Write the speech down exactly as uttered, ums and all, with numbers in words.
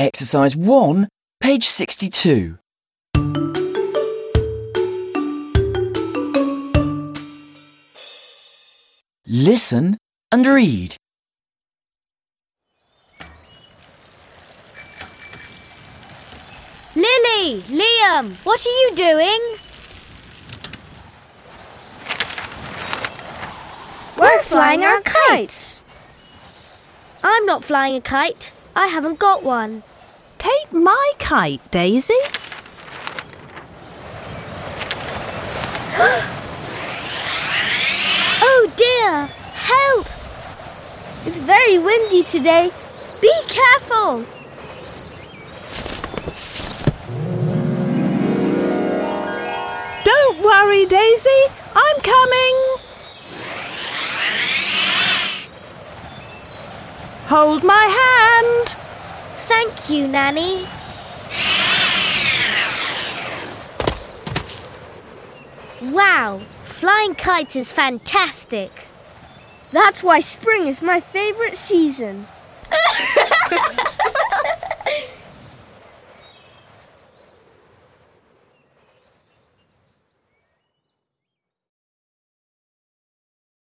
Exercise one, page sixty-two. Listen and read. Lily! Liam! What are you doing? We're flying our kites. I'm not flying a kite. I haven't got one. Take my kite, Daisy. Oh dear! Help! It's very windy today. Be careful! Don't worry, Daisy. I'm coming. Hold my hand. Thank you, Nanny. Wow! Flying kites is fantastic. That's why spring is my favourite season.